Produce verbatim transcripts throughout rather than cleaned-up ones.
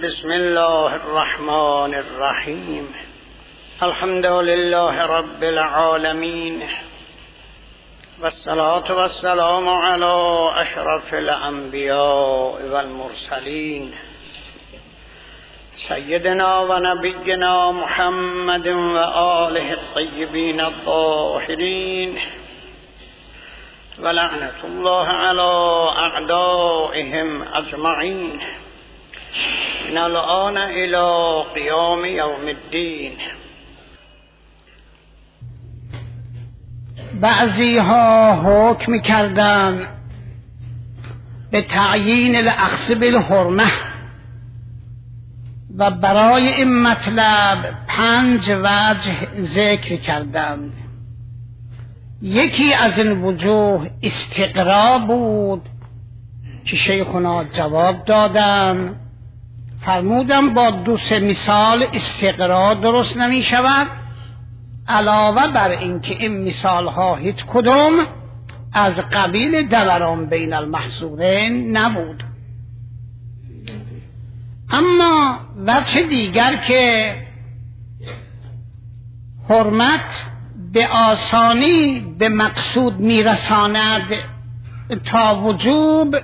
بسم الله الرحمن الرحیم. الحمد لله رب العالمین والصلاة والسلام علی اشرف الانبیاء والمرسلین سیدنا و نبینا محمد و آله الطیبین الطاهرین و لعنت الله علی اعدائهم اجمعین من الآن الى قیام یوم الدین. بعضی ها حکم کردن به تعیین الاخذ بالحرمه و برای این مطلب پنج وجه ذکر کردند. یکی از این وجوه استقرا بود که شیخنا جواب دادن، فرمودم با دو سه مثال استقرا درست نمی شود، علاوه بر اینکه این مثال ها هیچ کدوم از قبیل دوران بین المحظورین نبود. اما وجه دیگر که حرمت به آسانی به مقصود میرساند تا وجوب،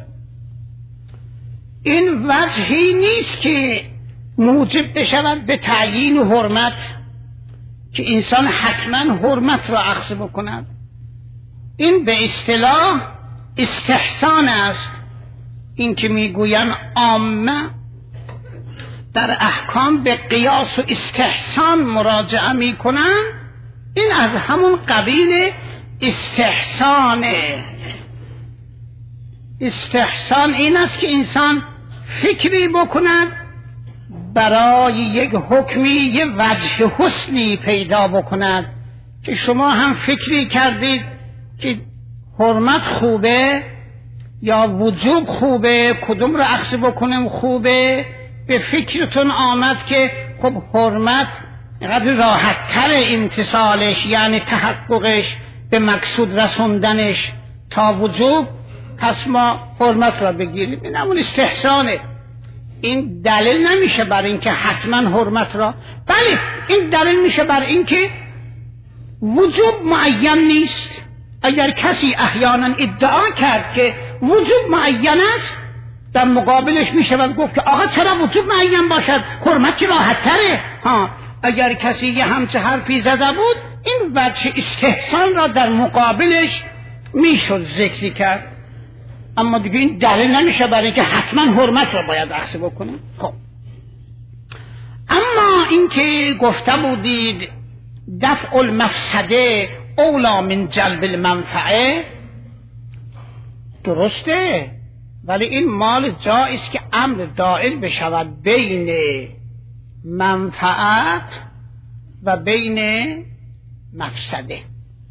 این وجهی نیست که موجب بشود به تعیین حرمت که انسان حتما حرمت را اخذ بکند. این به اصطلاح استحسان است. این که میگویند عامه در احکام به قیاس و استحسان مراجعه میکنند، این از همون قبیل استحسانه. استحسان این است که انسان فکری بکند برای یک حکمی یک وجه حسنی پیدا بکند که شما هم فکری کردید که حرمت خوبه یا وجوب خوبه، کدوم رو اخذ بکنم خوبه، به فکرتون آمد که خب حرمت اینقدر راحت تر امتصالش، یعنی تحققش به مقصود رسوندنش تا وجوب، پس ما حرمت را بگیریم. این همون استحسانه. این دلیل نمیشه بر اینکه حتما حرمت را، بله این دلیل میشه بر اینکه وجوب معین نیست. اگر کسی احیانا ادعا کرد که وجوب معین است، در مقابلش میشود گفت که آقا چرا وجوب معین باشد، حرمت که راحت تره. ها، اگر کسی یه همچه حرفی زده بود، این وجه استحسان را در مقابلش میشد ذکر کرد. اما دیگه این دلیل نمیشه برای اینکه حتما حرمت را باید اخذ بکنه. خب اما اینکه گفته بودید دفع المفسده اولا من جلب المنفعه، درسته، ولی این مال جایز که امر دائر بشود بین منفعت و بین مفسده.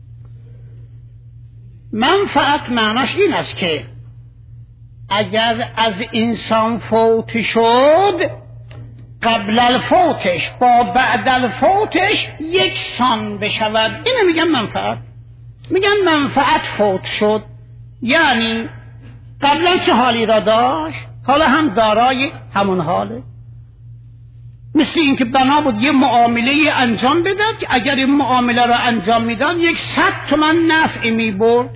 منفعت معناش این است که اگر از انسان فوت شد، قبل الفوتش با بعد الفوتش یکسان بشود، اینو میگن منفعت. میگن منفعت فوت شد، یعنی قبلا چه حالی را داشت حالا هم دارای همون حاله. مثل اینکه بنا بود یه معامله انجام بداد که اگر این معامله را انجام میداد یک صد تومن نفع میبرد.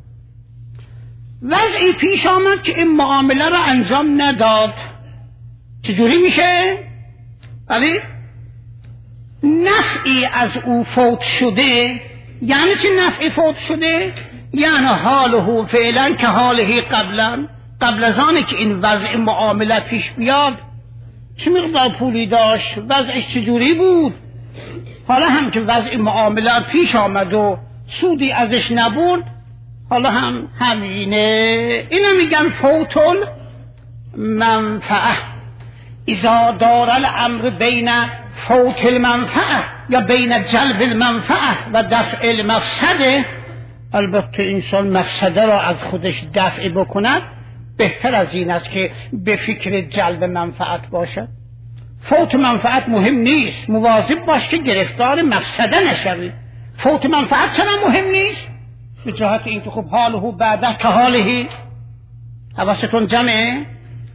وضعی پیش آمد که این معامله را انجام نداد، چجوری میشه؟ ولی نفعی از او فوت شده. یعنی چه نفعی فوت شده؟ یعنی حاله فعلا که حاله قبلا، قبل از آنه که این وضع معامله پیش بیاد چه مقدار پولی داشت، وضعش چجوری بود. حالا هم که وضع معامله پیش آمد و سودی ازش نبرد، حالا هم همینه. اینو میگن فوت المنفعه. اذا دار الامر بین فوت المنفعه یا بین جلب المنفعه و دفع المفسده، البته انسان مفسده را از خودش دفع بکند، بهتر از این است که به فکر جلب منفعت باشد. فوت منفعت مهم نیست، مواظب باش که گرفتار مفسده نشوی. فوت منفعت چرا مهم نیست؟ به جهت اینکه خب حاله بعده که حاله. حواستون جمعه؟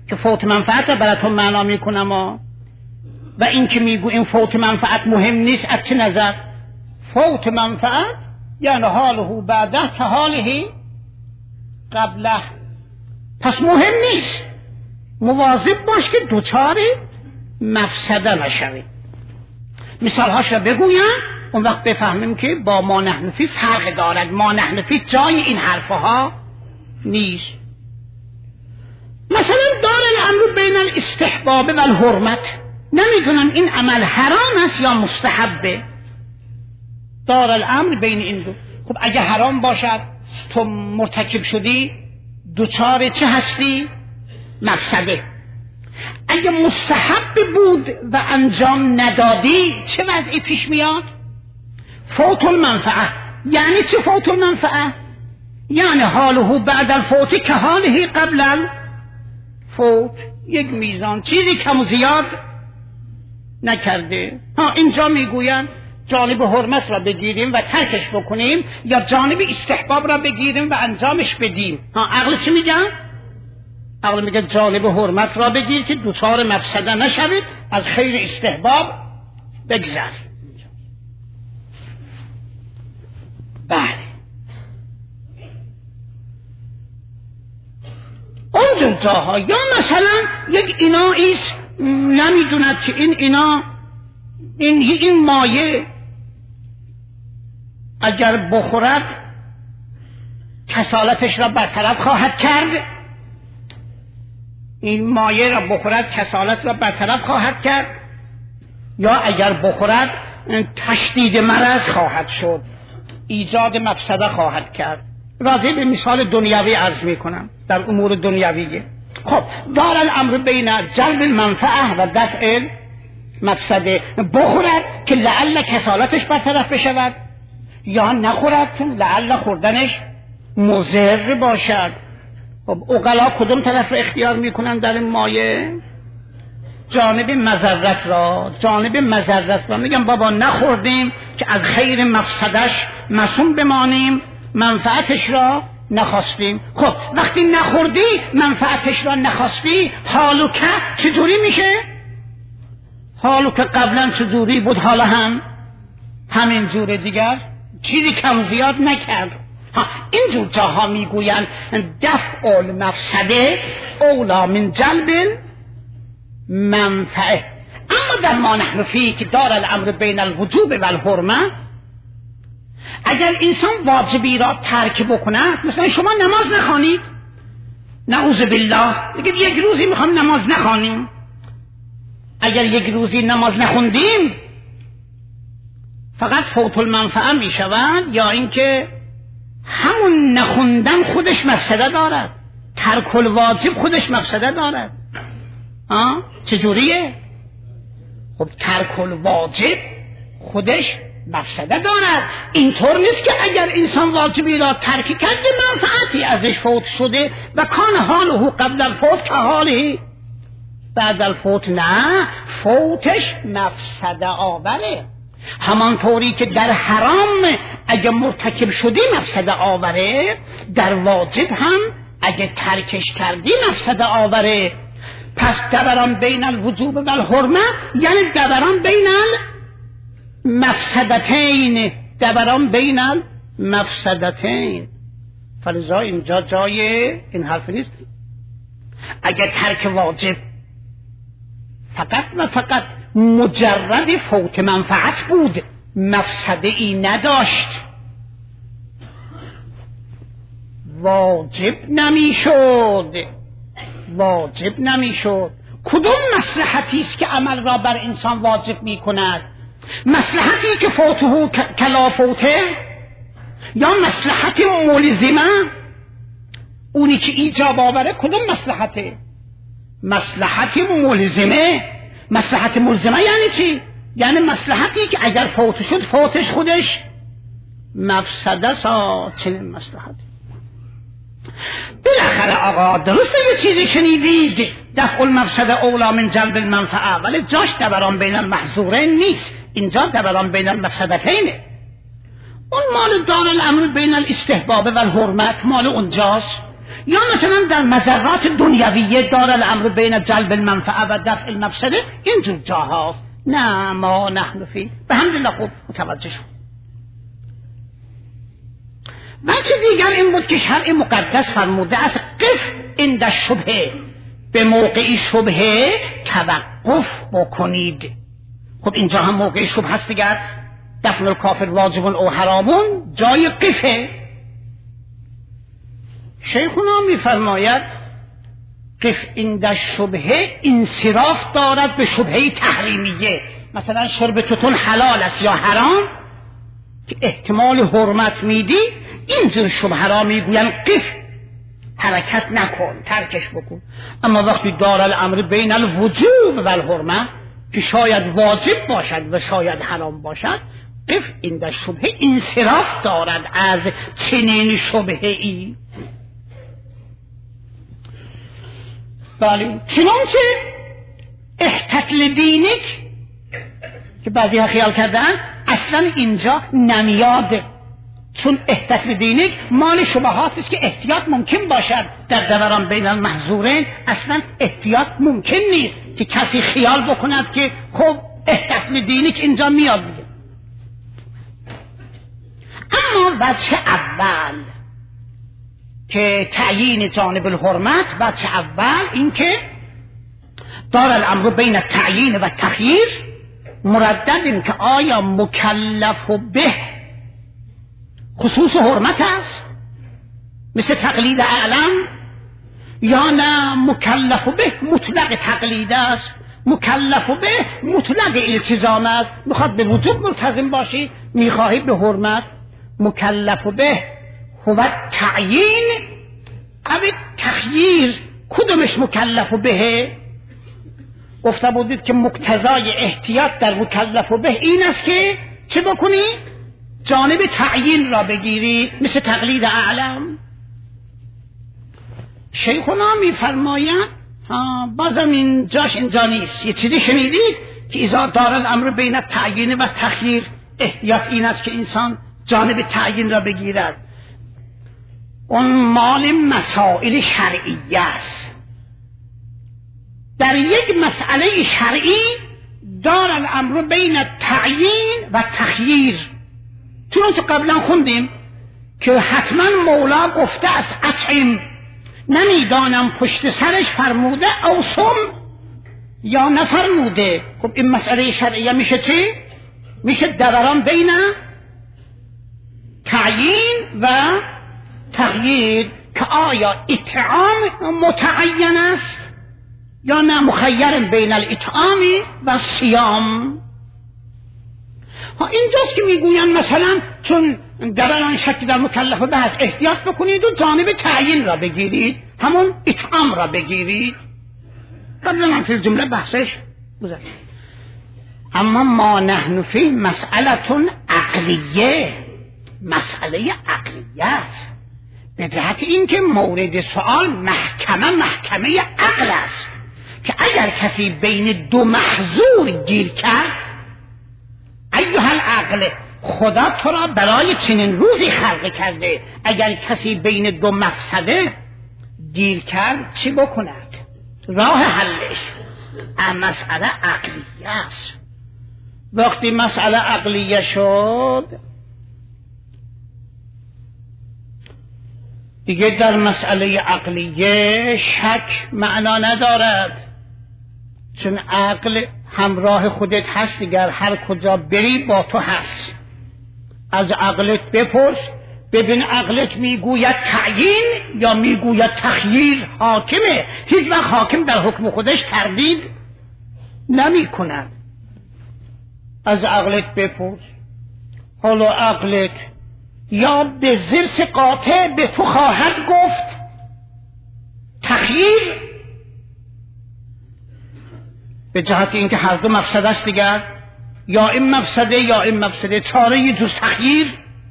که فوت منفعت براتون معنا میکنم و و این که میگو این فوت منفعت مهم نیست. از چه نظر؟ فوت منفعت یعنی حاله بعده که حاله قبله، پس مهم نیست. مواظب باش که دوچار مفسده نشوی. مثال هاش را بگویم اون وقت بفهمیم که با ما نحن فی فرق دارد. ما نحن فی جای این حرفها نیست. مثلا دار الامر بین الاستحباب و الحرمت، نمیدونم این عمل حرام است یا مستحبه. دار الامر بین این دو. خب اگه حرام باشد تو مرتکب شدی دوچار چه هستی؟ مفسده. اگه مستحب بود و انجام ندادی چه وضعی پیش میاد؟ فوت المنفعه. یعنی چه فوت المنفعه؟ یعنی حاله بعد الفوت که حاله قبل الفوت. یک میزان چیزی کم و زیاد نکرده. ها اینجا میگویم جانب حرمت را بگیریم و ترکش بکنیم یا جانب استحباب را بگیریم و انجامش بدیم. ها عقل چی میگن؟ عقل میگه جانب حرمت را بگیر که دوچار مفسده نشوید، از خیر استحباب بگذر. بله اونجور جاها یا مثلا یک ایناییست نمیدوند که این اینا این این مایه اگر بخورد کسالتش را برطرف خواهد کرد، این مایه را بخورد کسالت را برطرف خواهد کرد، یا اگر بخورد تشدید مرض خواهد شد، ایجاد مفسده خواهد کرد. راضی به مثال دنیوی عرض می کنم در امور دنیویه. خب دار الامر بین جلب المنفعه و دفع مفسده. بخورد که لعل کسالتش برطرف بشود، یا نخورد که لعل خوردنش مضر باشد. خب عقلا کدوم طرف را اختیار میکنن در این مایه؟ جانب مضرت را. جانب مضرت را میگم بابا نخوردیم که از خیر مفسدش معصوم بمانیم، منفعتش را نخواستیم. خب وقتی نخوردی منفعتش را نخواستی، حالو که چطوری میشه؟ حالو که قبلا چطوری بود حالا هم همین جور دیگر، چیزی کم زیاد نکرد. ها اینجور جاها میگوین دفع المفسده اولا من جلب منفعه. اما در ما نحن فی که دار الامر بین الوجوب و الحرمه، اگر انسان واجبی را ترک بکند، مثلا شما نماز نخوانید، نعوذ بالله دیگه یک روزی میخوام نماز نخوانیم، اگر یک روزی نماز نخوندیم فقط فوت المنفعه میشود، یا اینکه همون نخوندن خودش مفسده دارد، ترک الواجب خودش مفسده دارد. آه چجوریه؟ خب ترک الواجب خودش مفسده دارد. اینطور نیست که اگر انسان واجبی را ترک کرده منفعتی ازش فوت شده و کان حاله قبل الفوت که حاله بعد الفوت، نه، فوتش مفسده آوره. همانطوری که در حرام اگه مرتکب شدی مفسده آوره، در واجب هم اگه ترکش کردی مفسده آوره. پس دوران بین الوجوب و الحرمه یعنی دوران بین المفسدتین، دوران بین المفسدتین. فلذا اینجا جای این حرف نیست. اگه ترک واجب فقط و فقط مجرد فوت منفعت بود، مفسده ای نداشت، واجب نمیشد، واجب نمیشد. کدوم مصلحتی است که عمل را بر انسان واجب میکند؟ مصلحتی که فوته کلا فوته، یا مصلحت ملزمه اونی که ایجاب آوره؟ کدوم مصلحته؟ مصلحت ملزمه. مصلحت ملزمه یعنی چی؟ یعنی مصلحتی که اگر فوت شد فوتش خودش مفسده سا. چنین مصلحتی. بالاخره آقا درسته یه چیزی شنیدید دفع المفسده اولا من جلب المنفعه، ولی جاش دوران بین المحظورین نیست، اینجا دوران بین المفسدتینه. اون مال دار الامر بین الاستحباب و الحرمت مال اونجاست. یا مثلا در مضرات دنیویه دار الامر بین جلب المنفعه و دفع المفسده، اینجور جاهاست. نه ما نحن فی. به همدلله خوب متوجه شد. بچه دیگر این بود که شرع مقدس فرموده است قف عند شبهه، به موقعی شبهه توقف بکنید. خب اینجا هم موقع شبهه است دیگر، دفن الکافر واجب او حرامون جای قفه. شیخونا میفرماید قف عند شبهه انصراف دارد به شبهه تحریمیه. مثلا شرب توتون حلال است یا حرام که احتمال حرمت میدی، اینجور شبهه را میگوین قف، حرکت نکن، ترکش بکن. اما وقتی دار الامر بین الوجوب و الحرمه که شاید واجب باشد و شاید حرام باشد، قف عند شبهه انصراف دارد از چنین شبهه ای. بله، چنانچه احتت لدینک که بعضی ها خیال کردن اصلا اینجا نمیاد، چون احتت لدینک مال شبهات است که احتیاط ممکن باشد در دوران بین المحظورین. اصلا احتیاط ممکن نیست که کسی خیال بکند که خب احتت لدینک اینجا میاد دیگه. اما وجه اول که تعیین جانب الحرمت، وجه اول این که دار الامر بین التعیین و تخییر مردد این که آیا مکلف به خصوص حرمت است مثل تقلید اعلم، یا نه مکلف به مطلق تقلید است، مکلف به مطلق التزام است. میخواد به وجوب ملتزم باشی، میخواهی به حرمت. مکلف به هو تعیین او تخییر، کدومش مکلف به؟ گفته بودید که مقتضای احتیاط در مکلف به این است که چه بکنی؟ جانب تعیین را بگیری، مثل تقلید اعلم. شیخونا میفرماید بازم این جاش اینجا نیست، یه چیزی شنیدید که اذا دار الامر بین التعیین و تخییر، احتیاط این است که انسان جانب تعیین را بگیرد. اون مال مسائل شرعیه است. در یک مسئله شرعی دار الامر بین تعیین و تخییر، چون که قبلا خوندیم که حتما مولا گفته است اطعم، نمیدانم پشت سرش فرموده او صم یا نفرموده. خب این مسئله شرعیه میشه چی؟ میشه دوران بین تعیین و تغییر، که آیا اطعام متعین است یا نه مخیر بین الاطعام و صیام. ها اینجاست که میگویم مثلا چون دوران شک در مکلف به هست، احتیاط بکنید و جانب تعیین را بگیرید، همون اطعام را بگیرید. قبلا هم فی جمله بحثش گذشت. اما ما نحن فی مسئلتون عقلیه، مسئله عقلیه است، به جهت اینکه مورد سوال محکمه محکمه عقل است که اگر کسی بین دو محظور گیر کرد، ایها العقل، خدا تو را برای چنین روزی خلق کرده، اگر کسی بین دو مفسده گیر کرد چی بکند؟ راه حلش مسئله عقلیه است. وقتی مسئله عقلیه شد دیگه در مسئله عقلیه شک معنا ندارد، چون عقل همراه خودت هست دیگر، هر کجا بری با تو هست. از عقلت بپرس ببین عقلت میگوید تعیین یا میگوید تخییر حاکمه. هیچ وقت حاکم در حکم خودش تردید نمی کند. از عقلت بپرس. حالا عقلت یا به زرس قاطع به تو خواهد گفت تخییر، به جهت اینکه هر دو مفسده است دیگر، یا این مفسده یا این مفسده، چاره جز تخییر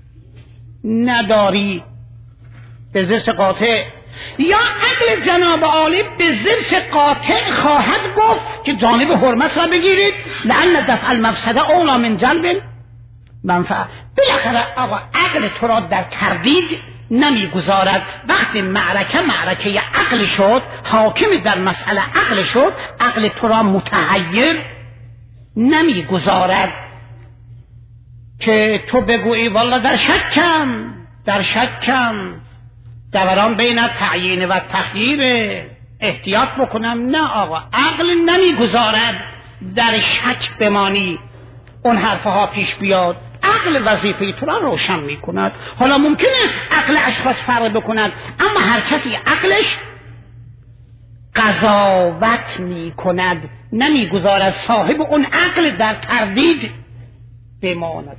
نداری به زرس قاطع. یا عقل جناب عالی به زرس قاطع خواهد گفت که جانب حرمت را بگیرید، لأن دفع المفسده اولا من جلب منفعه. بالاخره آقا عقل تو را در تردید نمیگذارد. وقتی معرکه معرکه عقل شد، حاکم در مسئله عقل شد، عقل تو را متحیر نمیگذارد که تو بگویی والا در شکم در شکم دوران بین تعیین و تخییر، احتیاط بکنم. نه آقا، عقل نمیگذارد در شک بمانی، اون حرفها پیش بیاد. عقل وظیفه تو را روشن میکند. حالا ممکنه عقل اشخاص فرق بکند، اما هر کسی عقلش قضاوت میکند، نمیگذارد صاحب اون عقل در تردید بماند.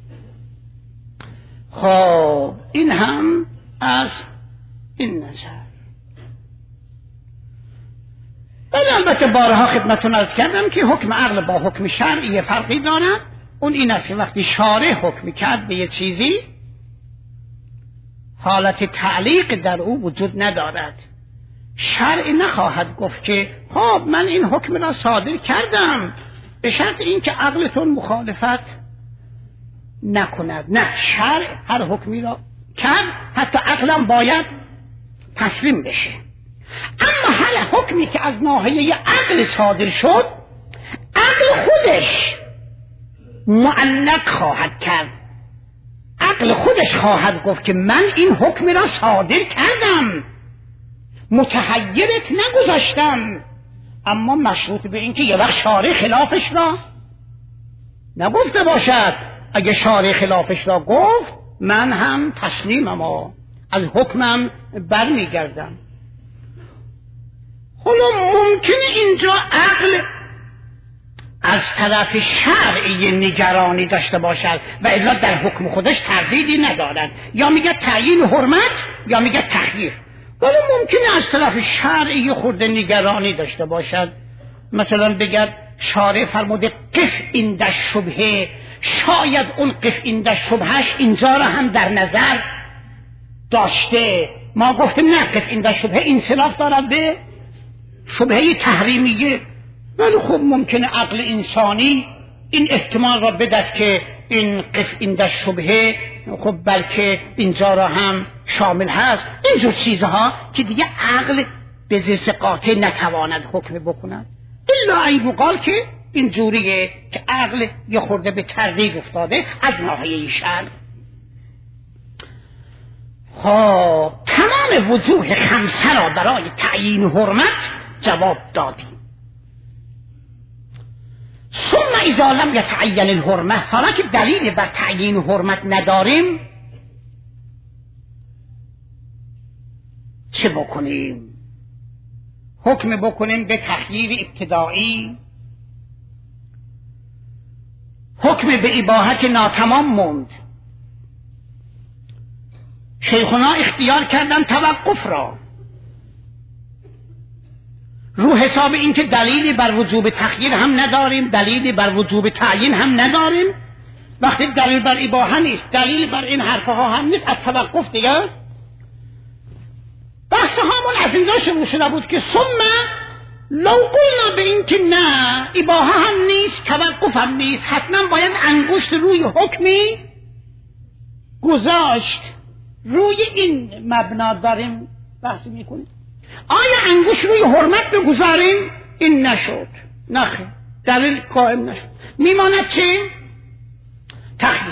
خب این هم از این نظر. ولی البته بارها خدمتتون عرض کردم که حکم عقل با حکم شرعی فرقی دارد. اون این است که وقتی شارع حکم کرد به یه چیزی، حالت تعلیق در او وجود ندارد. شرع نخواهد گفت که خب من این حکم را صادر کردم به شرط اینکه عقلتون مخالفت نکند. نه، شرع هر حکمی را کرد، حتی عقلم باید تسلیم بشه. اما هر حکمی که از ناحیه عقل صادر شد، عقل خودش معلق خواهد کرد. عقل خودش خواهد گفت که من این حکم را صادر کردم، متحیرت نگذاشتم، اما مشروط به این که یه وقت شارع خلافش را نگفته باشد. اگه شارع خلافش را گفت، من هم تسلیمم و از حکمم برمیگردم. حالا ممکنه اینجا عقل از طرف شرعی نگرانی داشته باشد و الا در حکم خودش تردیدی ندارد، یا میگه تعیین حرمت یا میگه تخییر. ولی ممکنه از طرف شرعی خورده نگرانی داشته باشد. مثلا بگه شارع فرموده قف عند الشبهه، شاید اون قف عند الشبهش اینجا را هم در نظر داشته. ما گفتیم نه، قف عند الشبهه انصراف دارد به شبهه تحریمیه. ولی خب ممکنه عقل انسانی این احتمال را بدهد که این قف عند الشبهه خب بلکه اینجا را هم شامل هست. اینجور چیزها که دیگه عقل به زیر قاطع نتواند حکم بکند، الا ای قال که این جوریه که عقل یه خورده به تردید افتاده از ناحیه شرع. خب تمام وجوه خمسه را برای تعیین حرمت جواب دادیم. ثم اذا لم يتعین الحرمه، حالا که دلیل بر تعیین حرمت نداریم چه بکنیم؟ حکم بکنیم به تخییر ابتدایی، حکم به اباحت ناتمام موند. شیخونا اختیار کردن توقف را رو حساب این که دلیلی بر وجوب تخییر هم نداریم، دلیلی بر وجوب تعیین هم نداریم. وقتی دلیل بر اباحه نیست، دلیل بر این حرفها هم نیست، از توقف دیگه بحث همون از اینجا شروع شده بود که ثم لو قلنا به این که نه اباحه هم نیست توقف هم نیست، حتما باید انگشت روی حکمی گذاشت. روی این مبنا داریم بحث میکنیم. آیا انگشت روی حرمت بگذاریم؟ این نشد، نخیر، دلیل قائم نشد. میماند چه؟ تخییر.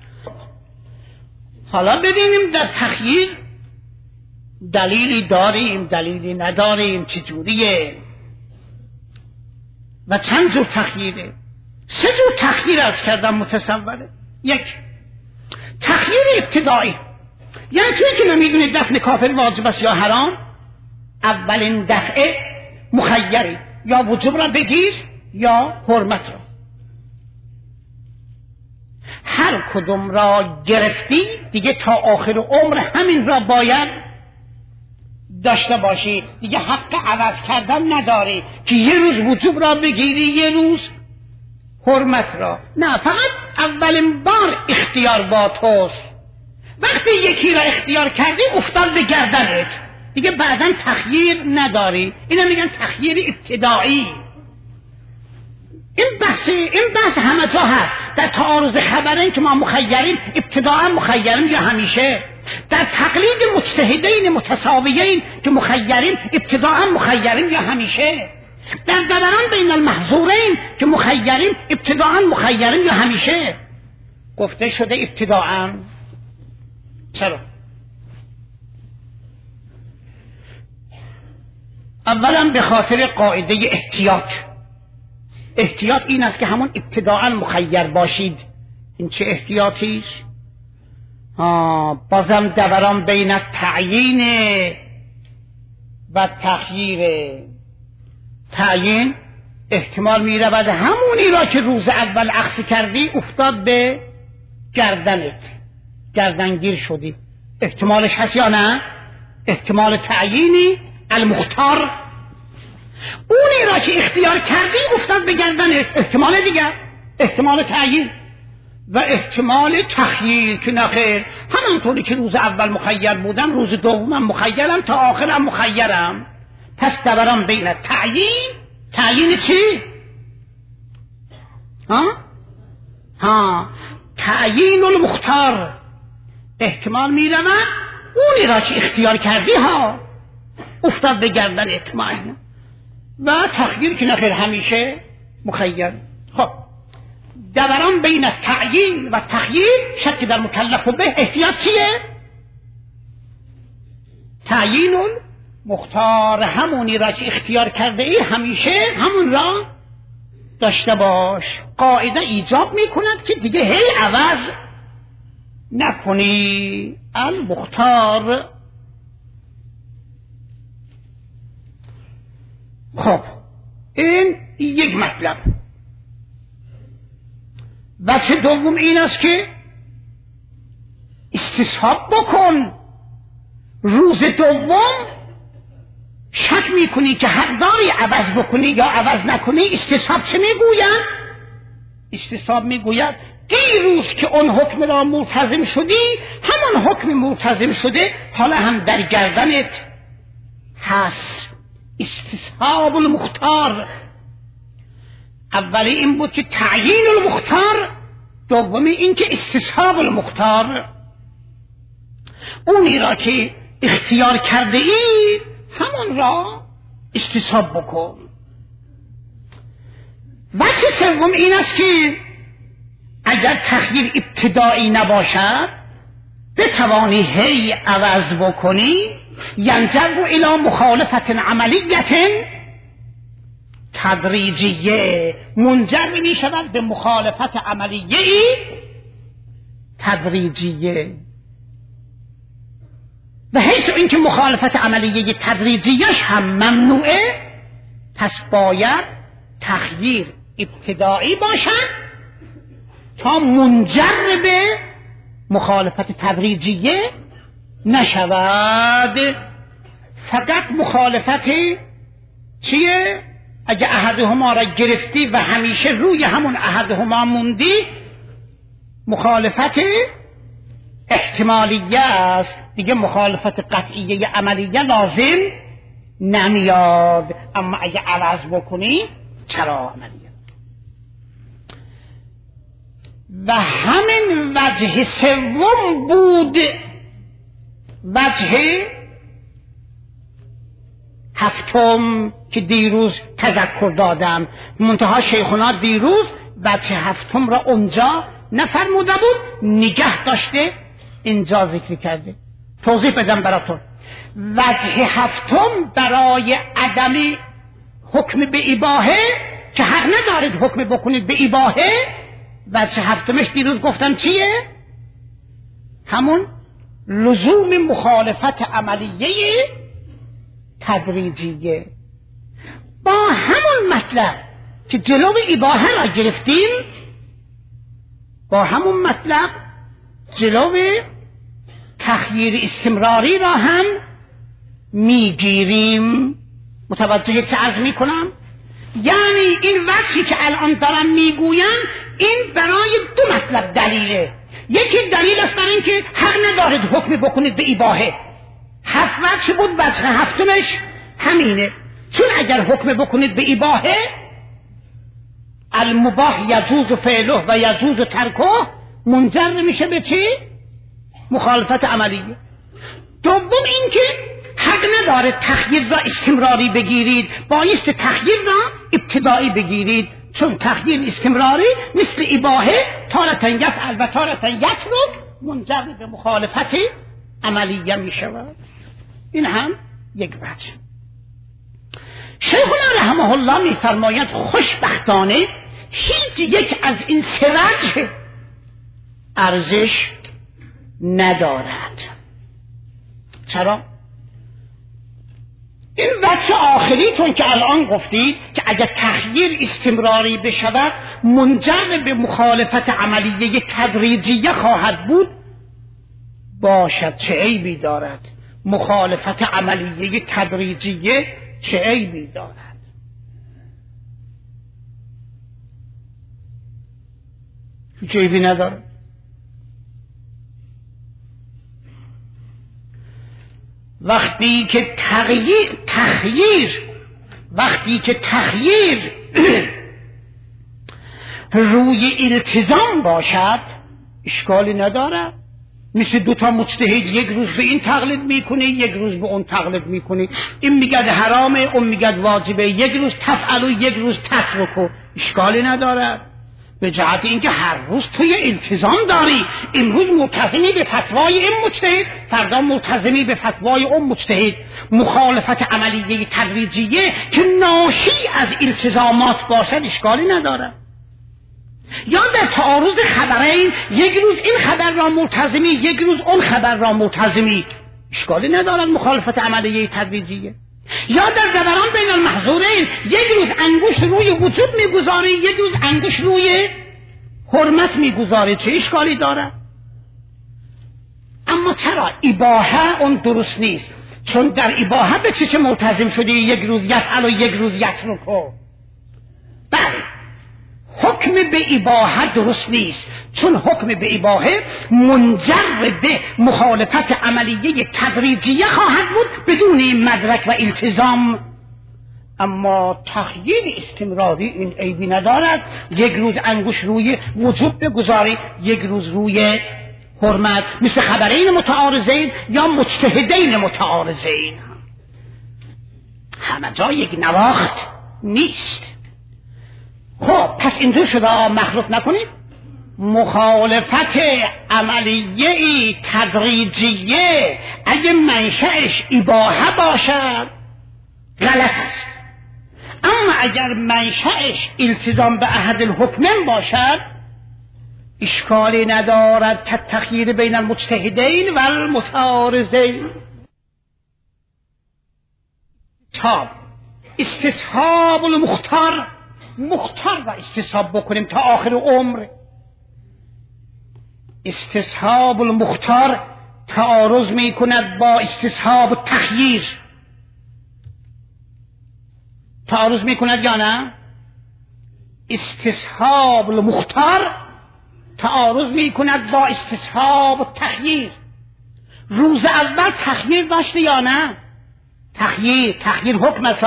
حالا ببینیم در تخییر دلیلی داریم دلیلی نداریم، چجوریه و چند جور تخییره. سه جور تخییر از کردم متصوره. یک، تخییر ابتدایی، یعنی توی که نمیدونی دفن کافر واجب است یا حرام، اولین دفعه مخیری، یا وجوب را بگیر یا حرمت را. هر کدوم را گرفتی دیگه تا آخر عمر همین را باید داشته باشی، دیگه حق عوض کردن نداری که یه روز وجوب را بگیری یه روز حرمت را. نه، فقط اولین بار اختیار با توست. وقتی یکی را اختیار کردی افتاد به گردنت، دیگه بعداً تخییر نداری. اینا میگن تخییر ابتدایی. این بحث این بحث همه جا هست. در تعارض خبرین که ما مخیریم، ابتداء مخیریم یا همیشه، در تقلید مجتهدین متساویین که مخیرین ابتداء مخیرین یا همیشه، در دوران بین المحظورین که مخیرین ابتداء مخیرین یا همیشه. گفته شده ابتداء. چرا؟ اولا به خاطر قاعده احتیاط. احتیاط این است که همون ابتداء مخیر باشید. این چه احتیاطی است؟ بازم دوران بین تعیین و تخییر. تعیین احتمال می رود همونی را که روز اول اخذ کردی افتاد به گردنت، گردنگیر شدی. احتمالش هست یا نه؟ احتمال تعیینی المختار، اونی را که اختیار کردی افتاد به گردنت. احتمال دیگر احتمال تعیین و احتمال تخییر که نخیر، همانطوری که روز اول مخیر بودم روز دومم مخیرم تا آخرم مخیرم. پس دوران بین تعیین، تعیین چی؟ ها؟ ها تعیین المختار. احتمال می رود اونی را که اختیار کردی ها افتاد به گردن اطمینان و تخییر که نخیر همیشه مخیر. خب دوران بین تعیین و تخییر شک در مکلف به احتیاط چیه؟ تعیین مختار، همونی را که اختیار کرده ای همیشه همون را داشته باش. قاعده ایجاب می کند که دیگه هی عوض نکنی. المختار. خب این یک مطلب. وجه دوم این است که استصحاب بکن. روز دوم شک میکنی که حق داری عوض بکنی یا عوض نکنی. استصحاب چه میگوید؟ استصحاب میگوید دیروز که اون حکم را ملتزم شدی همان حکم ملتزم شده حالا هم در گردنت هست. استصحاب المختار. اولی این بود که تعیین المختار، دومی این که استصحاب المختار. اونی را که اختیار کرده ای همان را استصحاب بکن. وجه سوم این است که اگر تخییر ابتدایی نباشد بتوانی هی عوض بکنی. ینجر الی مخالفت عملیت تدریجیه، منجر می شود به مخالفت عملیه تدریجیه. و حیث اینکه مخالفت عملیه تدریجیش هم ممنوعه، پس باید تخییر ابتدایی باشد تا منجر به مخالفت تدریجیه نشود. فقط مخالفت چیه؟ اگه احدهما را گرفتی و همیشه روی همون احدهما موندی مخالفت احتمالیه است، دیگه مخالفت قطعیه عملیه لازم نمیاد. اما اگه عوض بکنی چرا عملیه. و همین وجه سوم بود وجه هفتم که دیروز تذکر دادم. منتها شیخونا دیروز وجه هفتم را اونجا نفرموده بود، نگه داشته اینجا ذکر کرده. توضیح بدم براتون. وجه هفتم برای عدم حکم به اباحه که حق ندارید حکم بکنید به اباحه، وجه هفتمش دیروز گفتم چیه؟ همون لزوم مخالفت عملیه تدریجیه. با همون مطلب که جلو اباحه را گرفتیم، با همون مطلب جلو تخییر استمراری را هم میگیریم. متوجه چه عرض میکنم؟ یعنی این وجهی که الان دارم میگویم این برای دو مطلب دلیله. یکی دلیل است برای اینکه حق ندارید حکم بکنید به اباحه. هفت وجه بود، وجه هفتمش همینه. چون اگر حکم بکنید به اباحه، المباح یجوز فعله و یجوز ترکه، منجر میشه به چی؟ مخالفت عملیه. دوم اینکه حق نداره تخییر را استمراری بگیرید، بایست تخییر را ابتدایی بگیرید، چون تخییر استمراری مثل اباحه تارة یفعل و تارة یترک منجر به مخالفت عملیه می شود. این هم یک وجه. شیخنا رحمه الله می فرماید خوشبختانه هیچ یک از این سه وجه ارزش ندارد. چرا؟ این وجه آخریتون که الان گفتید که اگر تغییر استمراری بشود منجر به مخالفت عملیه تدریجیه خواهد بود، باشد چه عیبی دارد؟ مخالفت عملیه تدریجیه چه عیبی دارد؟ چه عیبی ندارد. وقتی که تغییر تخییر وقتی که تخییر روی التزام باشد اشکالی ندارد. مثل دوتا مجتهد یک روز به این تقلید میکنه یک روز به اون تقلید میکنه، این میگد حرامه اون میگد واجبه، یک روز تفعل و یک روز تترکو، اشکالی ندارد. به جهت اینکه هر روز توی التزام داری، امروز ملتزمی به فتوای این مجتهد، فردا ملتزمی به فتوای اون مجتهد. مخالفت عملیه تدریجیه که ناشی از التزامات باشد اشکالی ندارد. یا در تعارض خبرین یک روز این خبر را ملتزمی یک روز اون خبر را ملتزمی، اشکالی ندارد مخالفت عملیه تدریجیه. یا در دوران بین المحظورین یک روز انگوش روی وجوب میگذاری یک روز انگوش روی حرمت میگذاری، چه اشکالی داره؟ اما چرا اباحه اون درست نیست؟ چون در اباحه به چه چه ملتزم شدی؟ یک روز یفعل و یک روز یترکو. بله، حکم به اباحه درست نیست، چون حکم به اباحه منجر به مخالفت عملیه تدریجیه خواهد بود بدون مدرک و التزام. اما تخییر استمراری این عیبی ندارد، یک روز انگوش روی وجوب بگذاری یک روز روی حرمت، مثل خبرین متعارضین یا مجتهدین متعارضین. همه جا یک نواخت نیست. خب پس اینجور شده مخلوط نکنید. مخالفت عملیه تدریجیه اگه منشأش اباحه باشد غلط است، اما اگر منشأش التزام به احد الحکمین باشد اشکالی ندارد که تخییر بین المجتهدین و المتعارضین. تاب استصحاب المختار، مختار را استصحاب بکنیم تا آخر عمر. استصحاب المختار تعارض می کند با استصحاب تخییر. تعارض می کند یا نه؟ استصحاب المختار تعارض می کند با استصحاب تخییر. روز اول تخییر داشته یا نه؟ تخییر تخییر حکم است.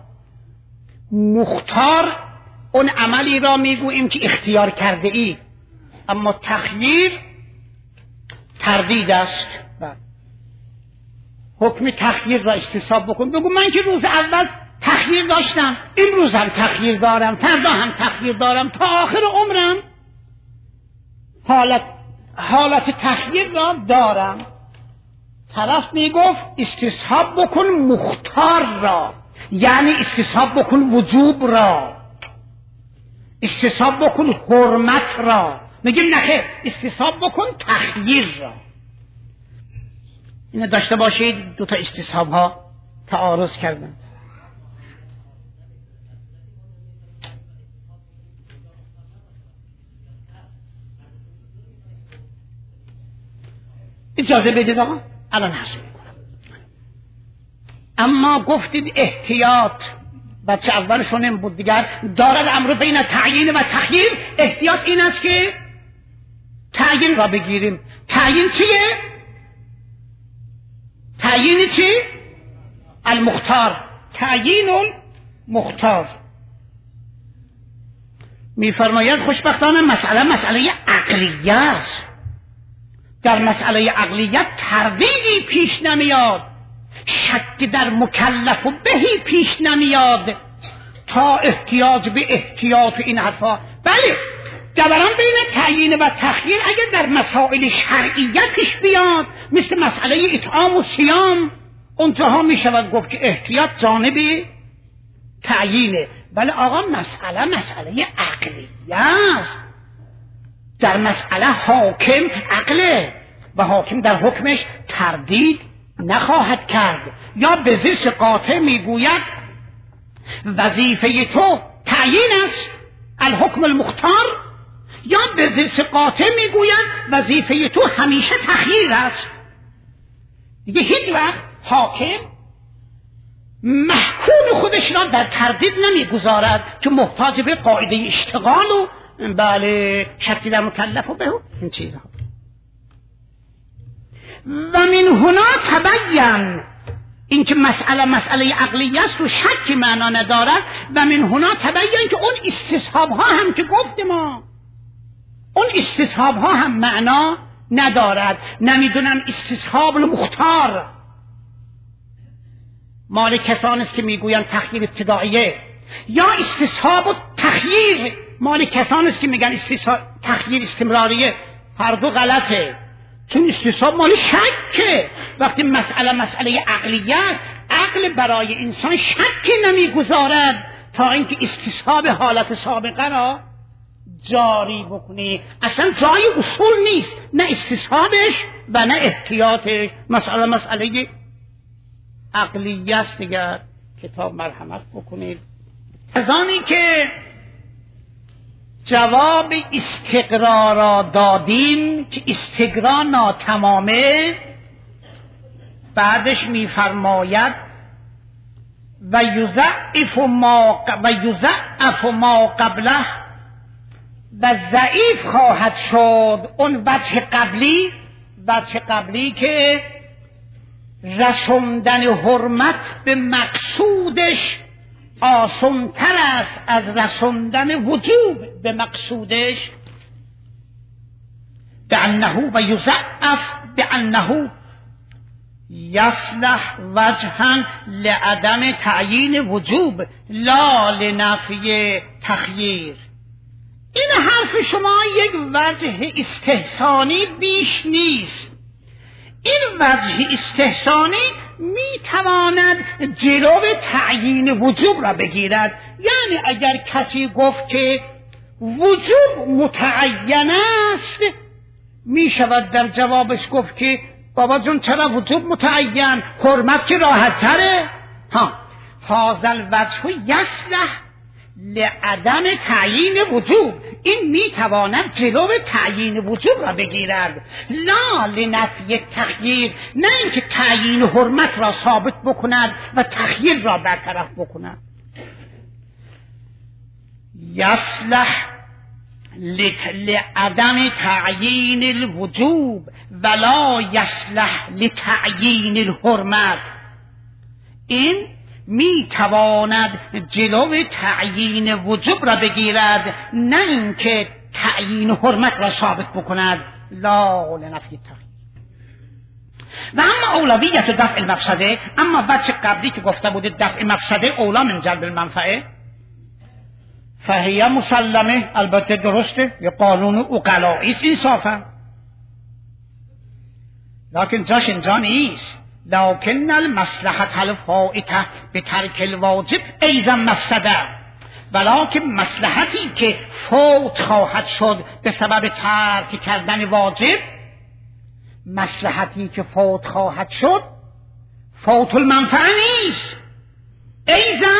مختار اون عملی را میگوییم که اختیار کرده ای، اما تخییر تردید است. حکم تخییر را استصحاب بکن، بگو من که روز اول تخییر داشتم امروز هم تخییر دارم فردا هم تخییر دارم تا آخر عمرم حالت حالت تخییر را دارم. طرف میگفت استصحاب بکن مختار را، یعنی استصحاب بکن وجوب را، استصحاب بکن حرمت را. میگیم نخیر، استصحاب بکن تخییر را. اینو داشته باشید دو تا استصحاب ها تعارض کردن. اجازه بدید آقا الان حسن میکنم. اما گفتید احتیاط، بچه اولشون این بود دیگر، دارد امر بین تعیین و تخییر. احتیاط این است که تعیین را بگیریم. تعیین چیه؟ تعیین چی؟ المختار. تعیین المختار. میفرماید خوشبختانه مسئله مسئله عقلیه است. در مسئله عقلیت تردیدی پیش نمیاد، شک در مکلف و بهی پیش نمیاد تا احتیاج به احتیاط این حرفا. بله دوران بین تعیین و تخییر اگر در مسائل شرعیتش بیاد مثل مسئله اطعام و صیام، اونجاها می شود گفت که احتیاط جانب تعیینه. بله آقا مسئله مسئله عقلیه است، در مسئله حاکم عقله و حاکم در حکمش تردید نخواهد کرد. یا به زیر قاطع میگوید وظیفه تو تعیین است الحکم المختار، یا به زیر قاطع میگوید وظیفه تو همیشه تخییر است. دیگه هیچ وقت حاکم محکوم خودش را در تردید نمیگذارد که محتاج به قاعده اشتغال و بله شکی در مکلف و به این چیزها. و من هنا تبین، این که مسئله مسئله عقلی است و شک معنا ندارد. و من هنا تبین که اون استصحاب ها هم که گفتیم ما، اون استصحاب ها هم معنا ندارد. نمیدونم استصحاب المختار مال کسان است که میگویند تخییر ابتدائیه، یا استصحاب و تخییر مال کسان است که میگن استصحاب تخییر استمراریه. هر دو غلطه، چون استصحاب مال شکه. وقتی مسئله مسئله عقلیت، عقل برای انسان شک نمیگذارد تا اینکه استصحاب حالت سابقه را جاری بکنی. اصلا جای اصول نیست، نه استصحابش و نه احتیاطش. مسئله مسئله عقلیه است. دیگر کتاب مرحمت بکنید. از آنی که جواب استقرا را دادیم که استقرا ناتمامه، بعدش میفرماید و یضعف ما و یضعف ما قبله، و ضعیف خواهد شد اون وجه قبلی، وجه قبلی که رسوندن حرمت به مقصودش آسان‌تر است از رسوندن وجوب به مقصودش. بأنه و یضعف بأنه یصلح وجها لعدم تعیین وجوب لا لنفی تخییر. این حرف شما یک وجه استحسانی بیش نیست. این وجه استحسانی می تواند جلو تعیین وجوب را بگیرد. یعنی اگر کسی گفت که وجوب متعین است، می شود در جوابش گفت که بابا جون چرا وجوب متعین؟ حرمت که راحت تره. ها هذا الوجه یصلح لعدم تعیین وجوب، این میتواند جلو تعیین وجوب را بگیرد، لا لنفی تخییر، نه اینکه تعیین حرمت را ثابت بکند و تخییر را برطرف بکند. یصلح لعدم تعیین الوجوب ولا یصلح لتعیین الحرمت، این می تواند جلو تعیین وجوب را بگیرد، نه اینکه تعیین حرمت را ثابت بکند. لا لنفی تخییر. و اما اولویت دفع المفسده، اما بچه قبلی که گفته بوده دفع مفسده اولا من جلب المنفعه، فهیه مسلمه، البته درسته، یه قانون اقلائیست انصافا، لیکن جاش اینجا نیست. لكن المصلحة الفائتة بترك الواجب ایضا مفسده، ولكن مصلحتی که فوت خواهد شد به سبب ترک کردن واجب، مصلحتی که فوت خواهد شد فوت المنفعه نیست، ایضا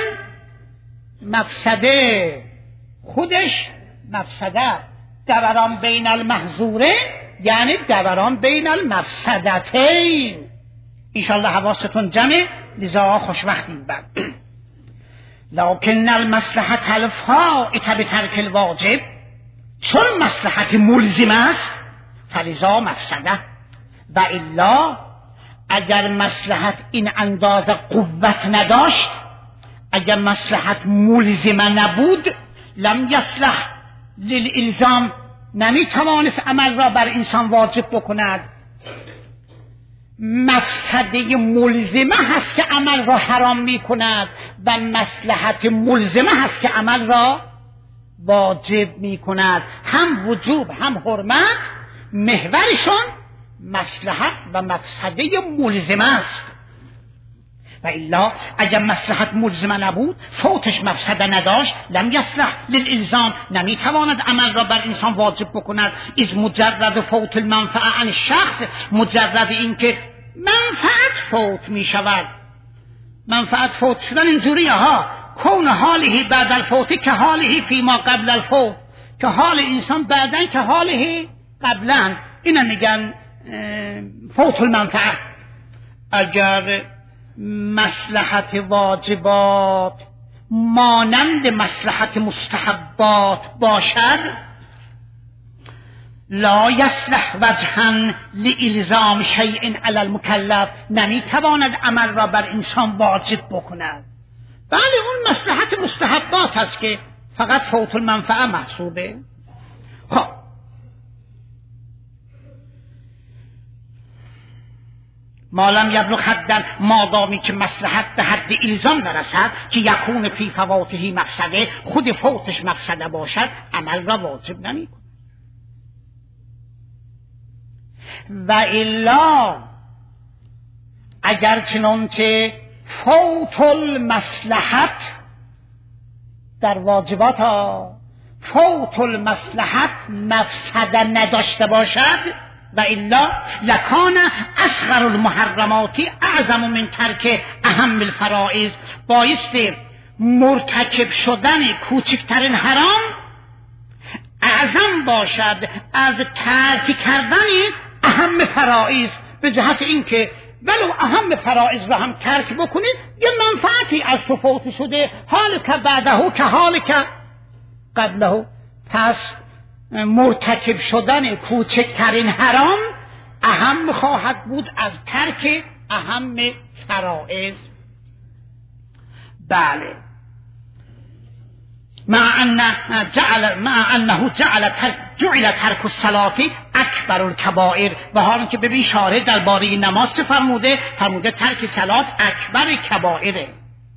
مفسده، خودش مفسده. دوران بین المحظوره یعنی دوران بین المفسدتین. انشاءالله حواستون جمعه، لذا خوشوقتیم. بعد لكن المصلحة الفائتة بترک الواجب، چون مصلحت ملزم است فلذا مفسده. و الا اگر مصلحت این اندازه قوت نداشت، اگر مصلحت ملزم نبود، لم یصلح للالزام، نمی توانست عمل را بر انسان واجب بکند. مفسده ملزمه هست که عمل را حرام می کند و مصلحت ملزمه هست که عمل را واجب می کند. هم وجوب هم حرمت محورشون مصلحت و مفسده ملزمه است. و الا اگر مصلحت ملزمه نبود، فوتش مفسده نداشت، لم یصلح للالزام، نمی تواند عمل را بر انسان واجب بکند. از مجرد فوت المنفعه عن شخص، مجرد این که منفعت فوت می شود. منفعت فوت شدن اینجوریه ها، کون حاله بعد الفوت که حاله فیما قبل الفوت، که حال انسان بعدن که حاله قبلا. اینا میگن فوت المنفعه. اگر مصلحت واجبات مانند مصلحت مستحبات باشد، لا یصلح وجها لالزام شیء علی المکلف، نمیتواند عمل را بر انسان واجب بکند. بله اون مصلحت مستحبات هست که فقط فوت المنفعه محسوبه. خب مالم یبلغ حداً، مادامی که مصلحت به حد الزام نرسد که یکون فی فواته مفسده، خود فوتش مفسده باشد، عمل را واجب نمی کند. و الا اگر چنانچه فوت المصلحت در واجبات ها فوت المصلحت مفسده نداشته باشد، و الا لکان اصغر المحرمات اعظم من ترک اهم الفرائض، بایستی مرتکب شدن کوچکترین حرام اعظم باشد از ترک کردن اهم فرائض، به جهت اینکه ولو اهم فرائض را هم ترک بکنید یه منفعتی از تو فوت شده، حال که بعده که حال که قبله. پس مرتکب شدن کوچکترین حرام اهم خواهد بود از ترک اهم فرائض. بله مع ان جعل مع انه جعل ترک جعل ترک الصلاة اکبر الکبائر، و حالا که ببین شارع درباره نماز چه فرموده؟ فرموده ترک صلات اکبر کبائره.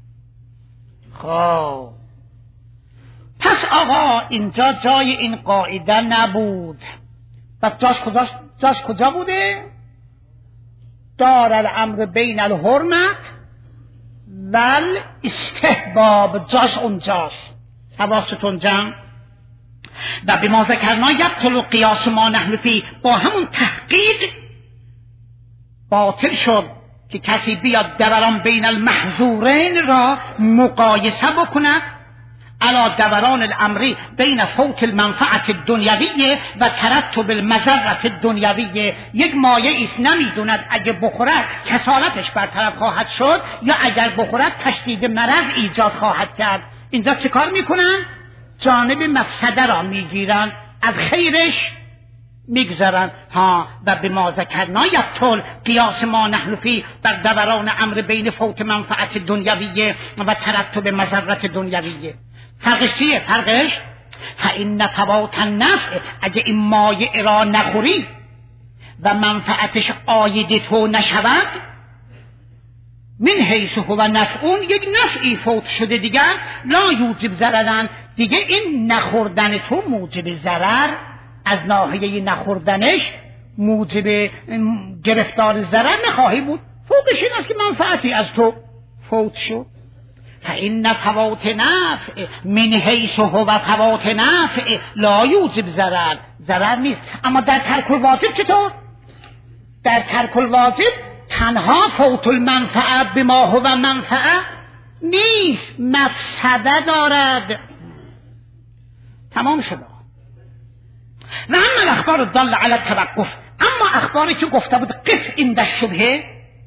خب پس آقا اینجا جای این قاعده نبود. پس جاش کجاش جاش کجا بوده؟ دار الامر بین الحرمت و استحباب، جاش اونجاست. حواستون جمع. و به ما ذکرنا یبطل قیاس ما نحن فی، با همون تحقیق باطل شد که کسی بیاد دوران بین المحظورین را مقایسه بکند علا دوران الامری بین فوت المنفعت الدنیویه و ترتب المضرة الدنیویه. یک مایه ایست نمیدوند اگه بخورد کسالتش برطرف خواهد شد یا اگر بخورد تشدید مرض ایجاد خواهد کرد. اینجا چه کار میکنن؟ جانب مفسده را میگیرن، از خیرش میگذرن. ها و به ما ذکرنا یبطل قیاس ما نحن فی بر دوران امر بین فوت منفعت دنیویه و ترتب مضرت دنیویه. فرقش چیه؟ فرقش فإن فوات النفع، اگه این مایع را نخوری و منفعتش آید تو نشود، من حیث هو نفعون، یک نفعی فوت شده دیگر، لا یوجب ضررن، دیگه این نخوردن تو موجب ضرر از ناحیه نخوردنش موجب گرفتار ضرر نخواهی بود. فوقش این است که منفعتی از تو فوت شد. فإن فوات نفع من حیث هو فوات نفع لا یوجب ضرر، ضرر نیست. اما در ترک الواجب چطور؟ در ترک الواجب تنها فوت المنفعه بما هو منفعه نیست، مفسده دارد. تمام شد. و اما الاخبار الداله علی التوقف، اما اخباری که گفته بود قف عند الشبهه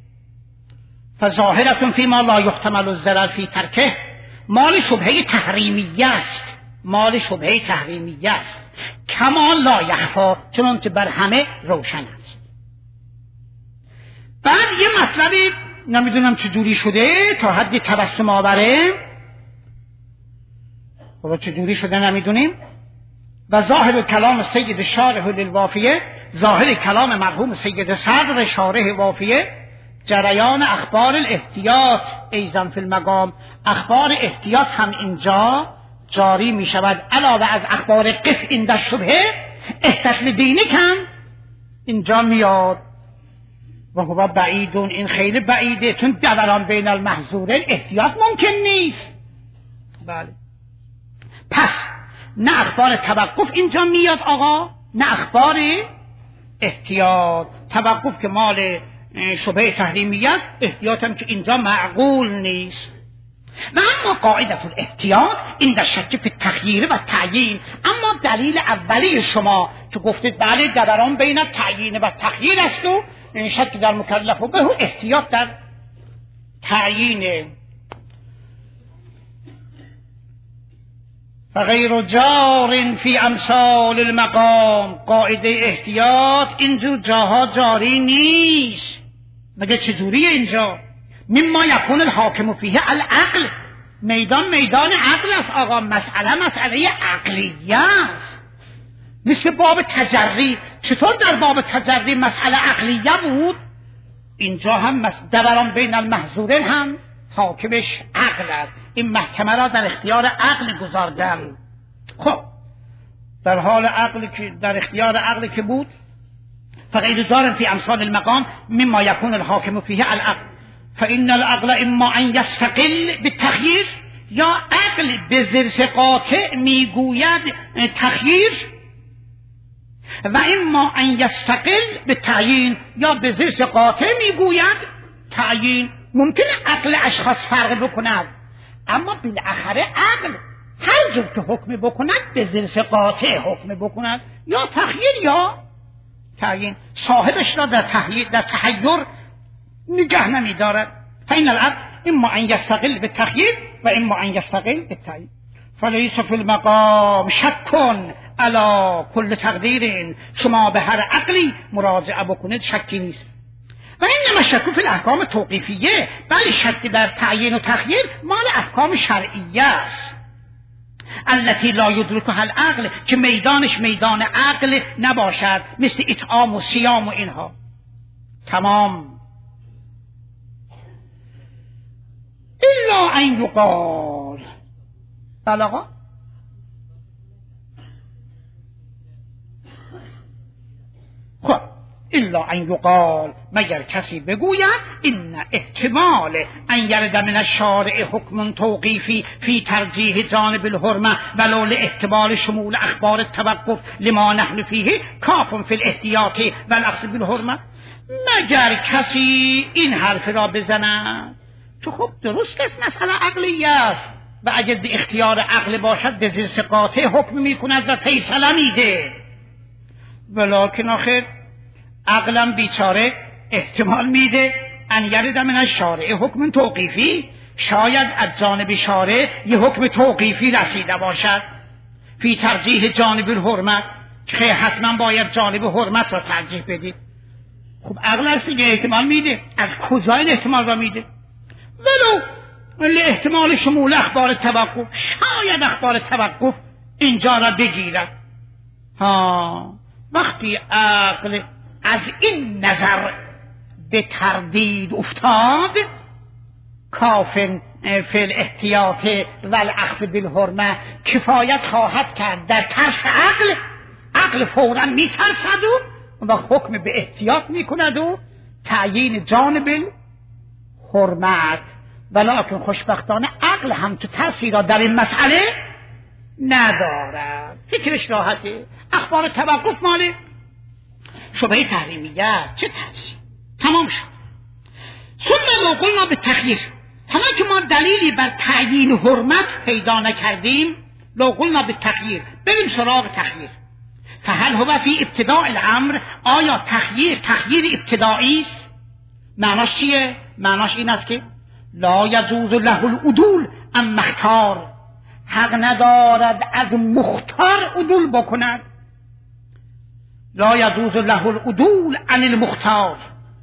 فظاهرة فيما لا يحتمل الضرر في ترکه، مال شبهه تحریمیه است، مال شبهه تحریمیه است. کما لا یخفا، چنانچه بر همه روشن است. بعد یه مطلبی نمیدونم چجوری شده تا حدی تبسم آوره، خب چجوری شده نمیدونیم. و ظاهر کلام سید شارح للوافیه ظاهر کلام مرحوم سید صدر شارح وافیه جریان اخبار الاحتیاط ایضا فی المقام، اخبار احتیاط هم اینجا جاری می شود علاوه از اخبار قف این در شبهه احتفل دینی کن اینجا میاد و هو بعیدون، این خیلی بعیده چون دوران بین المحظورین احتیاط ممکن نیست. بله پس نه اخبار توقف اینجا میاد آقا، نه اخبار احتیاط. توقف که مال شبهه تحریمیت، احتیاط هم که اینجا معقول نیست. و اما قاعدت الاحتیاط این در شک فی التخییر و تعیین، اما دلیل اولی شما که گفتید بله دوران بین تعیین و تخییر است و شک در مکلف و به احتیاط در تعیین فغیر جار فی امثال المقام، قاعده احتیاط اینجور جاها جاری نیست. مگه چجوریه اینجا؟ مما یکون الحاکم فیه العقل، میدان میدان عقل است آقا، مسئله مسئله عقلیه است. مثل باب تجری، چطور در باب تجری مسئله عقلیه بود اینجا هم دوران بین المحظورین هم حاکمش عقل است. این محکمه را در اختیار عقل گذاردن. خب در حال عقل که در اختیار عقل که بود فغیر جار فی امثال المقام مما یکون الحاکم فیه العقل، فإن العقل اما ان یستقل بالتخییر، یا عقل به ذرس قاطع میگوید تخییر، و اما ان یستقل بالتعیین، یا به ذرس قاطع میگوید تعیین. ممکن عقل اشخاص فرق بکند اما بالاخره عقل هر جور که حکم بکند به ذرس قاطع حکم بکند، یا تخییر یا تعیین. صاحبش را در تحیر در تحیر نگه نمی دارد. فإن العقل اما ان یستقل بالتخییر و اما ان یستقل بالتعیین، فلیس فی المقام شک علی کل تقدیر، شما به هر عقلی مراجعه بکنید شکی نیست. و اینما شک فی الاحکام توقیفیه، بله شک در تعیین و تخییر مال احکام شرعیه است، التي لا یدرکها العقل، که میدانش میدان عقل نباشد، مثل اطعام و صیام و اینها. تمام. الا ان یقال، بله آقا خب الا ان یقال، مگر کسی بگوید این احتمال ان یرد من الشارع حکم توقیفی فی ترجیح جانب الحرمه ولو لاحتمال شمول اخبار التوقف لما نحن فیه کاف فی الاحتیاط والاخذ بالحرمه، مگر کسی این حرف را بزند تو خب درست است مسئله عقلی است و اگر به اختیار عقل باشد به ذرس قاطع حکم میکند و فیصله میده، ولکن آخر عقلم بیچاره احتمال میده ان یرد من الشارع حکم توقیفی، شاید از جانب شارع یه حکم توقیفی رسیده باشد فی ترجیح جانب الحرمت، که حتما باید جانب حرمت را ترجیح بدید. خب عقل است دیگه احتمال میده. از کجا این احتمال را میده؟ ولو احتمال شمول اخبار توقف، شاید اخبار توقف اینجا را بگیرد. ها وقتی عقل از این نظر به تردید افتاد، کافن فی الاحتیاط و الاخذ بالحرمه کفایت خواهد کرد در ترس عقل. عقل فوراً میترسد و حکم به احتیاط میکند و تعیین جانب الحرمت، ولکن خوشبختانه عقل هم تو ترسی را در این مسئله ندارد، فکرش راحته. اخبار توقف ماله شبهه تحریمیت، چه ترسی؟ تمام شد. ثم ما قلنا به تخییر، حالا که ما دلیلی بر تعیین حرمت پیدا نکردیم، لو قلنا به تخییر، بریم سراغ تخییر. فهل هو فی ابتداء الامر، آیا تخییر تخییر ابتدایی است؟ معناش چیه؟ معناش این است که لا یجوز له العدول ام مختار، حق ندارد از مختار عدول بکند. لا یجوز له العدول عن المختار.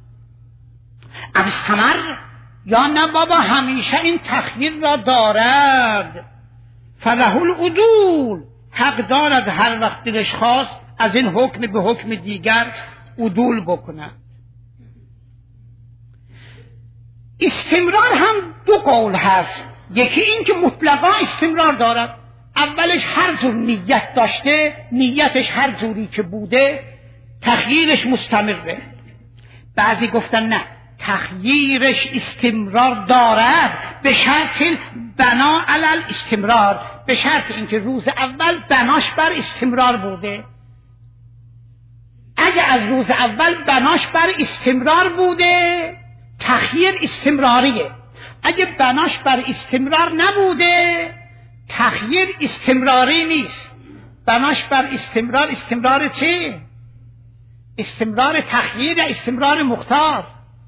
ام استمر، یا نه بابا همیشه این تخییر را دارد، فله العدول، حق دارد هر وقت دلش خواست از این حکم به حکم دیگر عدول بکنند. استمرار هم دو قول هست. یکی این که مطلقا استمرار دارد، اولش هر جور نیت داشته، نیتش هر جوری که بوده، تغییرش مستمره. بعضی گفتن نه، تغییرش استمرار دارد به شرط بنا علی استمرار، به شرط اینکه روز اول بناش بر استمرار بوده. اگه از روز اول بناش بر استمرار بوده، تغییر استمراریه. اگه بناش بر استمرار نبوده، تغییر استمراری نیست. بناش بر استمرار، استمرار چه؟ استمرار تغییر یا استمرار مختار؟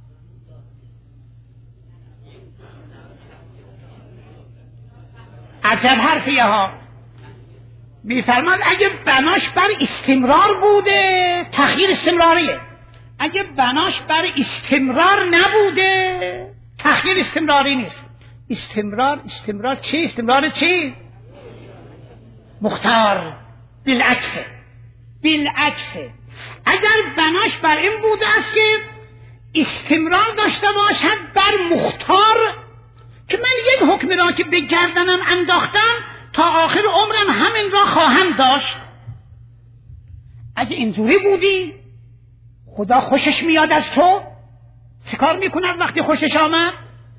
عجب حرفیه ها. میفرماد اگه بناش بر استمرار بوده، تغییر استمراریه. اگه بناش بر استمرار نبوده، تغییر استمراری نیست. استمرار استمرار چی؟ استمرار چی؟ مختار. بالعکسه بالعکسه اگر بناش بر این بوده است که استمرار داشته باشد بر مختار، که من یک حکم را که به گردنم انداختم تا آخر عمرم همین را خواهم داشت، اگه اینجوری بودی خدا خوشش میاد از تو، چه کار میکند وقتی خوشش آمد؟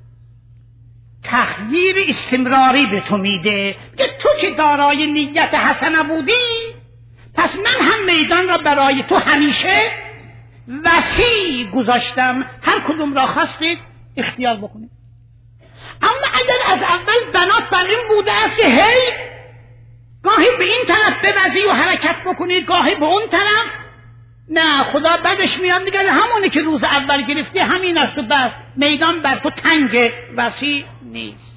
تغییر استمراری به تو میده که تو که دارای نیت حسنه بودی، پس من هم میدان را برای تو همیشه وسیع گذاشتم، هر کدوم را خواستید اختیار بکنید. اما اگر از اول بنات بر این بوده است که هی گاهی به این طرف ببزی و حرکت بکنید، گاهی به اون طرف، نه، خدا بدش میاد میگه همونی که روز اول گرفتی همین است و بس، میدان بر تو تنگ، وسیع نیست.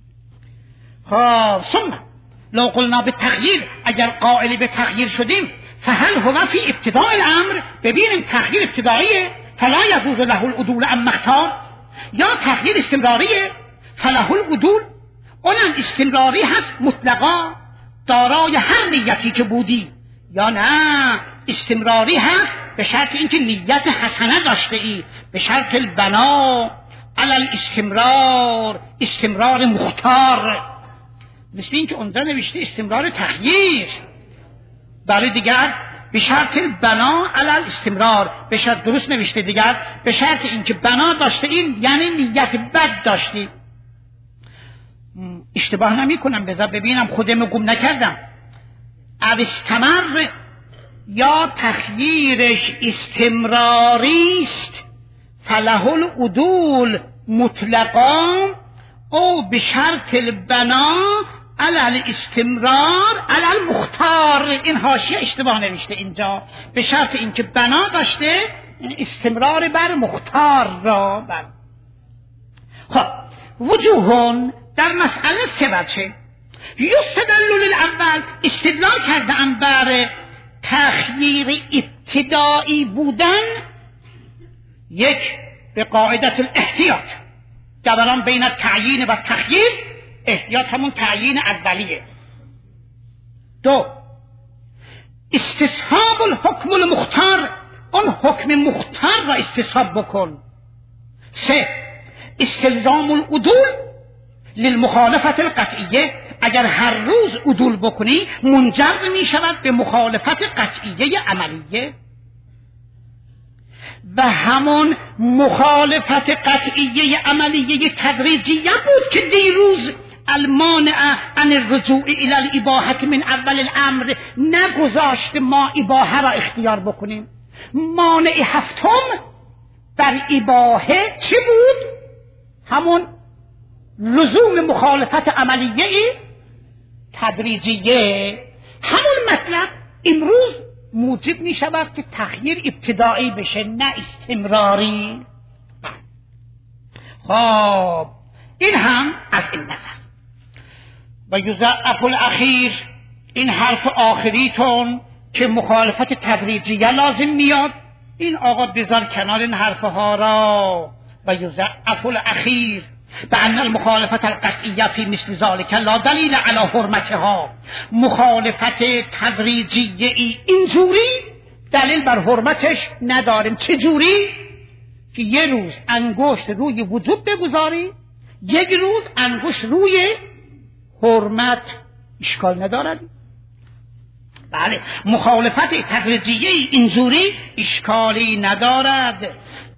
خب ثم لو قلنا به تغییر، اگر قائل به تغییر شدیم، فهل هو فی ابتداء الامر، ببینیم تغییر ابتداییه، فلا یجوز له العدول اما اختار، یا تغییر استمراریه، فله العدول، اونم استمراری هست مطلقا دارای هر نیتی که بودی، یا نه استمراری هست به شرط اینکه نیت حسنه داشته ای، به شرط البنا علی الاستمرار، استمرار مختار. مثل این که اونجا نوشته استمرار تغییر، برای دیگر به شرط البنا علی الاستمرار، به شرط درست نوشته دیگر به شرط اینکه بنا داشته این یعنی نیت بد داشتی. اشتباه نمی کنم، بذار ببینم خودم گم نکردم. استمر یا تغییرش استمراری است، فله العدول مطلقا او به شرط البنا علی الاستمرار علی المختار. این حاشیه اشتباه نوشته اینجا، به شرط اینکه بنا داشته استمرار بر مختار را بر. خب وجوهون در مسئله سه وجه یستدل للاول، استدلال کرده ام بر تغییر ابتدایی بودن. یک، به قاعدت الاحتیاط، دوران بین تعیین و تخییر، احتیاط همون تعیین اولیه. دو، استصحاب الحکم المختار، اون حکم مختار را استصحاب بکن. سه، استلزام العدول للمخالفت القطعیه، اگر هر روز عدول بکنی منجر می شود به مخالفت قطعیه عملیه، و همون مخالفت قطعیه عملیه تدریجیه بود که دیروز المانع عن الرجوع الى الاباحه من اول الامر نگذاشت ما اباحه را اختیار بکنیم. مانع هفتم در اباحه چی بود؟ همون لزوم مخالفت عملیه تدریجیه. همون مطلب امروز موجب می شود که تغییر ابتدایی بشه، نه استمراری. خب این هم از این نظر. و یضعف الاخیر، این حرف آخریتون که مخالفت تدریجیه لازم میاد، این آقا بذار کنار این حرفها را. و یضعف الاخیر به ان المخالفت القطعیه فی مثل ذلک لا دلیل علی حرمتها، مخالفت تدریجیه ای اینجوری دلیل بر حرمتش نداریم. چجوری؟ که یه روز انگشت روی وجوب بگذاری، یک روز انگشت روی حرمت، اشکال ندارد. بله، مخالفت تدریجیه اینجوری اشکالی ندارد.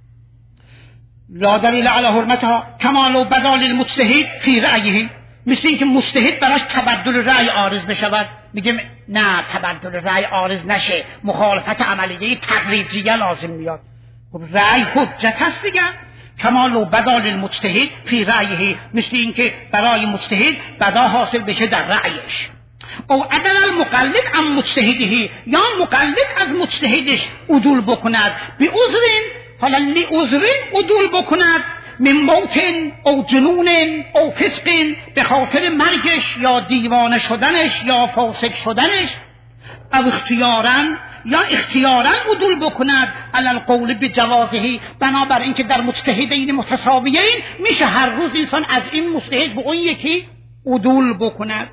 لا دلیل علی حرمتها کما لو بدا للمجتهد فی رأیه، مثل اینکه مجتهد براش تبدل رأی عارض بشود، میگه نه تبدل رأی عارض نشه، مخالفت عملیه تدریجیه لازم میاد. خب رأی حجت هست دیگه. کما لو بدا للمجتهد فی رأیه، مثل اینکه برای مجتهد بدا حاصل بشه در رأیش. او عدل المقلد عن مجتهده، یا مقلد از مجتهدش عدول بکند، به عذرین حالا لی عذرین عدول بکند، من موت او جنون او فسق، به خاطر مرگش یا دیوانه شدنش یا فاسق شدنش، او اختیارا یا اختیارا عدول بکند علی القول بجوازه، بنابر اینکه در مجتهدین متساویین میشه هر روز انسان از این مجتهد به اون یکی عدول بکند.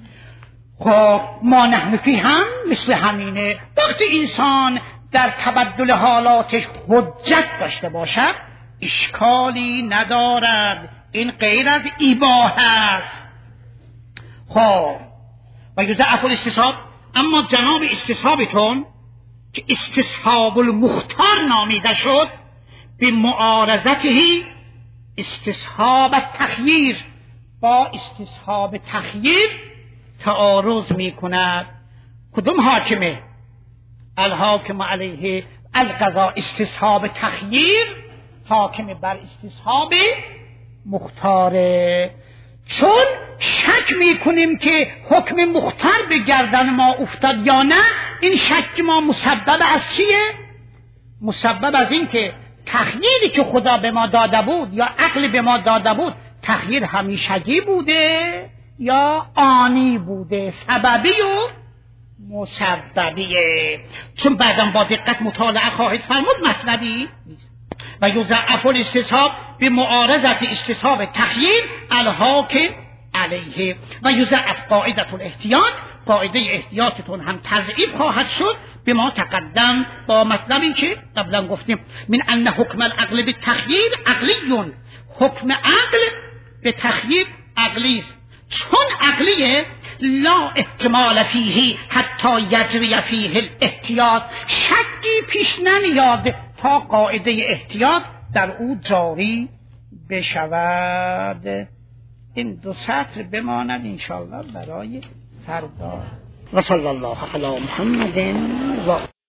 خب ما نحن فی هم مثل همینه، وقتی انسان در تبدل حالاتش حجت داشته باشد اشکالی ندارد، این غیر از اباحه است. خب و یضعف الاستصحاب، اما جناب استصحابتون که استصحاب المختار نامیده شد، به معارضته استصحاب تخییر، با استصحاب تخییر تعارض می کند. کدوم حاکمه؟ الحاکم علیه القضا استصحاب تخییر، حاکم بر استصحاب مختاره. چون شک می کنیم که حکم مختار به گردن ما افتاد یا نه، این شک ما مسبب از چیه؟ مسبب از این که تخییری که خدا به ما داده بود یا عقل به ما داده بود، تخییر همیشگی بوده یا آنی بوده، سببی و مسببیه. چون بعدم با دقت مطالعه خواهید فرمود مطلبی و یضعف الاستصحاب به معارضت استصحاب تخییر الحاکم علیه و یضعف قاعده الاحتیاط، قاعده احتیاطتون هم تضعیف خواهد شد به ما تقدم، با مطلبی که قبلا گفتیم من ان حکم العقل به تخییر عقلیون، حکم عقل به تخییر عقلی است. چون عقلیه لا احتمال فیه حتی یجری فیه الاحتیاط، شکی پیش نمیاد تا قاعده احتیاط در او جاری بشود. این دو سطر بماند انشاءالله برای فردا. و صلی الله علی محمد و